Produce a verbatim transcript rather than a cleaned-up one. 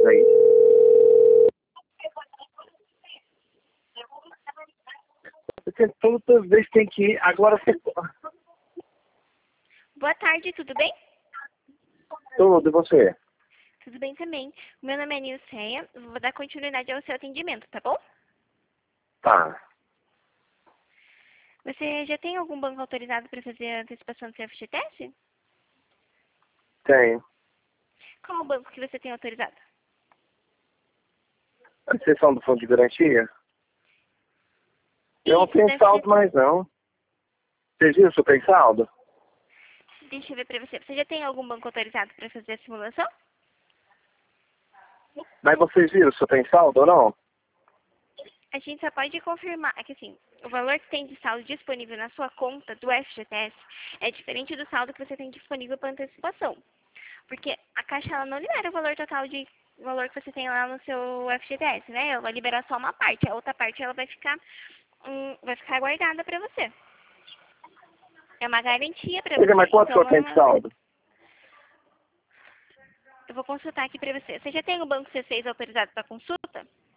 aí. Você toda vez tem que ir, agora você... Boa tarde, tudo bem? Tudo, e você? Tudo bem também. Meu nome é Nilceia, vou dar continuidade ao seu atendimento, tá bom? Tá. Você já tem algum banco autorizado para fazer a antecipação do seu F G T S? Tenho. Qual o banco que você tem autorizado? A exceção do fundo de garantia? Eu não Isso, tenho deve saldo ser... mais não. Você viu se eu tenho saldo? Deixa eu ver pra você. Você já tem algum banco autorizado para fazer a simulação? Mas vocês viram se eu tenho saldo ou não? A gente só pode confirmar, é que assim, o valor que tem de saldo disponível na sua conta do F G T S é diferente do saldo que você tem disponível para antecipação. Porque a Caixa ela não libera o valor total de o valor que você tem lá no seu F G T S, né? Ela vai liberar só uma parte, a outra parte ela vai ficar hum, vai ficar guardada para você. É uma garantia para Pois é, você. mas quanto que Então, eu tenho de saldo? eu vou consultar aqui para você. Você já tem o banco C seis autorizado para consulta?